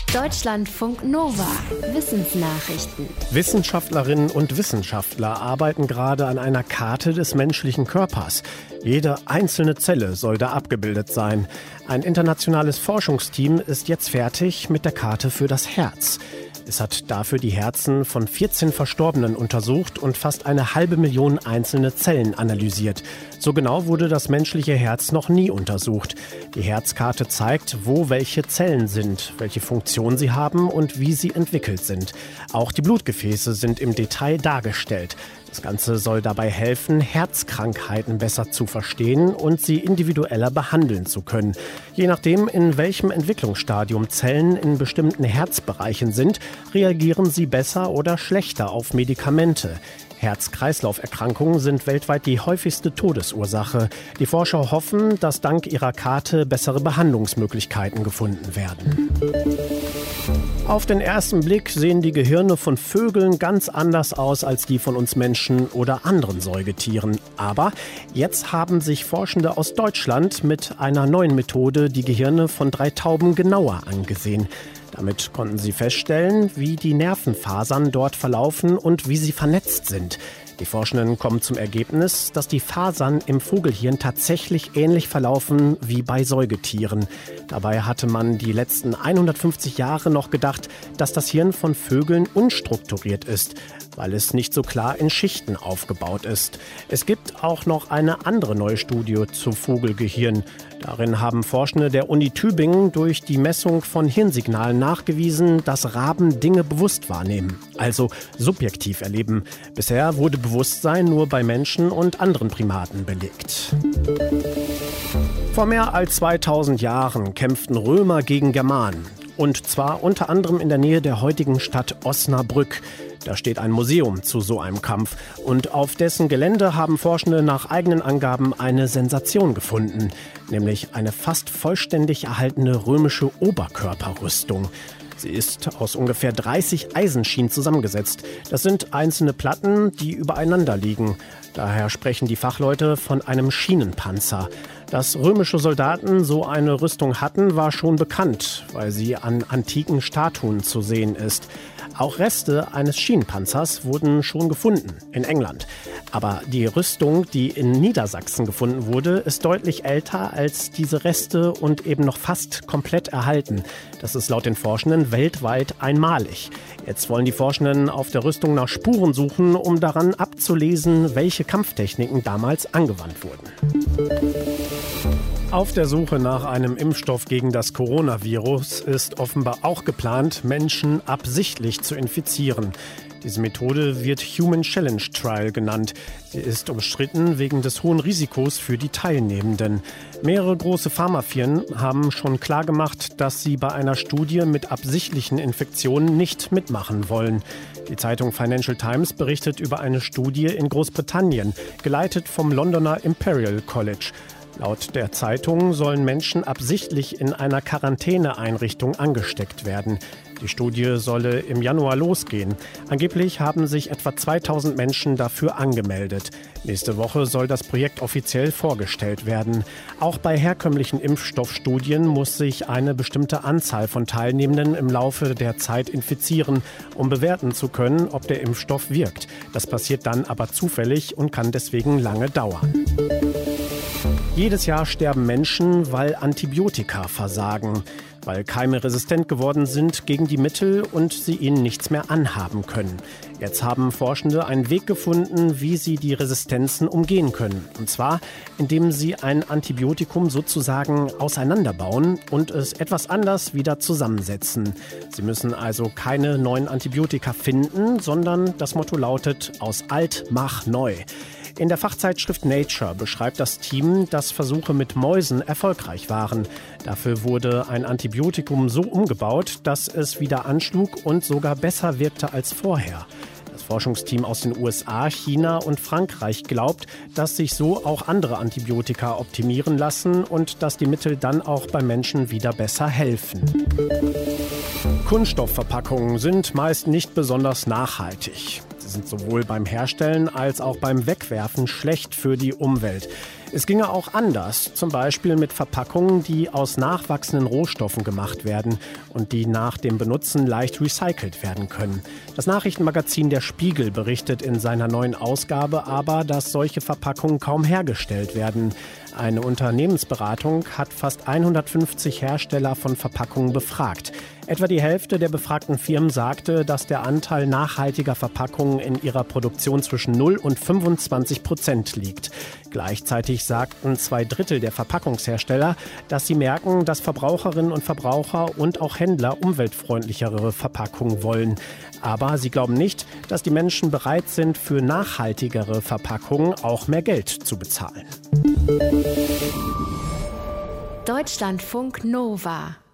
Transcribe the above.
Deutschlandfunk Nova. Wissensnachrichten. Wissenschaftlerinnen und Wissenschaftler arbeiten gerade an einer Karte des menschlichen Körpers. Jede einzelne Zelle soll da abgebildet sein. Ein internationales Forschungsteam ist jetzt fertig mit der Karte für das Herz. Es hat dafür die Herzen von 14 Verstorbenen untersucht und fast 500.000 einzelne Zellen analysiert. So genau wurde das menschliche Herz noch nie untersucht. Die Herzkarte zeigt, wo welche Zellen sind, welche Funktion sie haben und wie sie entwickelt sind. Auch die Blutgefäße sind im Detail dargestellt. Das Ganze soll dabei helfen, Herzkrankheiten besser zu verstehen und sie individueller behandeln zu können. Je nachdem, in welchem Entwicklungsstadium Zellen in bestimmten Herzbereichen sind, reagieren sie besser oder schlechter auf Medikamente. Herz-Kreislauf-Erkrankungen sind weltweit die häufigste Todesursache. Die Forscher hoffen, dass dank ihrer Karte bessere Behandlungsmöglichkeiten gefunden werden. Auf den ersten Blick sehen die Gehirne von Vögeln ganz anders aus als die von uns Menschen oder anderen Säugetieren. Aber jetzt haben sich Forschende aus Deutschland mit einer neuen Methode die Gehirne von 3 Tauben genauer angesehen. Damit konnten sie feststellen, wie die Nervenfasern dort verlaufen und wie sie vernetzt sind. Die Forschenden kommen zum Ergebnis, dass die Fasern im Vogelhirn tatsächlich ähnlich verlaufen wie bei Säugetieren. Dabei hatte man die letzten 150 Jahre noch gedacht, dass das Hirn von Vögeln unstrukturiert ist, weil es nicht so klar in Schichten aufgebaut ist. Es gibt auch noch eine andere neue Studie zu Vogelgehirn. Darin haben Forschende der Uni Tübingen durch die Messung von Hirnsignalen nachgewiesen, dass Raben Dinge bewusst wahrnehmen, also subjektiv erleben. Bisher wurde Bewusstsein nur bei Menschen und anderen Primaten belegt. Vor mehr als 2000 Jahren kämpften Römer gegen Germanen. Und zwar unter anderem in der Nähe der heutigen Stadt Osnabrück. Da steht ein Museum zu so einem Kampf. Und auf dessen Gelände haben Forschende nach eigenen Angaben eine Sensation gefunden. Nämlich eine fast vollständig erhaltene römische Oberkörperrüstung. Sie ist aus ungefähr 30 Eisenschienen zusammengesetzt. Das sind einzelne Platten, die übereinander liegen. Daher sprechen die Fachleute von einem Schienenpanzer. Dass römische Soldaten so eine Rüstung hatten, war schon bekannt, weil sie an antiken Statuen zu sehen ist. Auch Reste eines Schienenpanzers wurden schon gefunden in England. Aber die Rüstung, die in Niedersachsen gefunden wurde, ist deutlich älter als diese Reste und eben noch fast komplett erhalten. Das ist laut den Forschenden weltweit einmalig. Jetzt wollen die Forschenden auf der Rüstung nach Spuren suchen, um daran abzulesen, welche Kampftechniken damals angewandt wurden. Auf der Suche nach einem Impfstoff gegen das Coronavirus ist offenbar auch geplant, Menschen absichtlich zu infizieren. Diese Methode wird Human Challenge Trial genannt. Sie ist umstritten wegen des hohen Risikos für die Teilnehmenden. Mehrere große Pharmafirmen haben schon klargemacht, dass sie bei einer Studie mit absichtlichen Infektionen nicht mitmachen wollen. Die Zeitung Financial Times berichtet über eine Studie in Großbritannien, geleitet vom Londoner Imperial College. Laut der Zeitung sollen Menschen absichtlich in einer Quarantäneeinrichtung angesteckt werden. Die Studie solle im Januar losgehen. Angeblich haben sich etwa 2000 Menschen dafür angemeldet. Nächste Woche soll das Projekt offiziell vorgestellt werden. Auch bei herkömmlichen Impfstoffstudien muss sich eine bestimmte Anzahl von Teilnehmenden im Laufe der Zeit infizieren, um bewerten zu können, ob der Impfstoff wirkt. Das passiert dann aber zufällig und kann deswegen lange dauern. Jedes Jahr sterben Menschen, weil Antibiotika versagen, weil Keime resistent geworden sind gegen die Mittel und sie ihnen nichts mehr anhaben können. Jetzt haben Forschende einen Weg gefunden, wie sie die Resistenzen umgehen können. Und zwar, indem sie ein Antibiotikum sozusagen auseinanderbauen und es etwas anders wieder zusammensetzen. Sie müssen also keine neuen Antibiotika finden, sondern das Motto lautet: aus alt mach neu. In der Fachzeitschrift Nature beschreibt das Team, dass Versuche mit Mäusen erfolgreich waren. Dafür wurde ein Antibiotikum so umgebaut, dass es wieder anschlug und sogar besser wirkte als vorher. Das Forschungsteam aus den USA, China und Frankreich glaubt, dass sich so auch andere Antibiotika optimieren lassen und dass die Mittel dann auch beim Menschen wieder besser helfen. Kunststoffverpackungen sind meist nicht besonders nachhaltig. Sie sind sowohl beim Herstellen als auch beim Wegwerfen schlecht für die Umwelt. Es ginge auch anders, zum Beispiel mit Verpackungen, die aus nachwachsenden Rohstoffen gemacht werden und die nach dem Benutzen leicht recycelt werden können. Das Nachrichtenmagazin Der Spiegel berichtet in seiner neuen Ausgabe aber, dass solche Verpackungen kaum hergestellt werden. Eine Unternehmensberatung hat fast 150 Hersteller von Verpackungen befragt. Etwa die Hälfte der befragten Firmen sagte, dass der Anteil nachhaltiger Verpackungen in ihrer Produktion zwischen 0 und 25% liegt. Gleichzeitig sagten 2/3 der Verpackungshersteller, dass sie merken, dass Verbraucherinnen und Verbraucher und auch Händler umweltfreundlichere Verpackungen wollen. Aber sie glauben nicht, dass die Menschen bereit sind, für nachhaltigere Verpackungen auch mehr Geld zu bezahlen. Deutschlandfunk Nova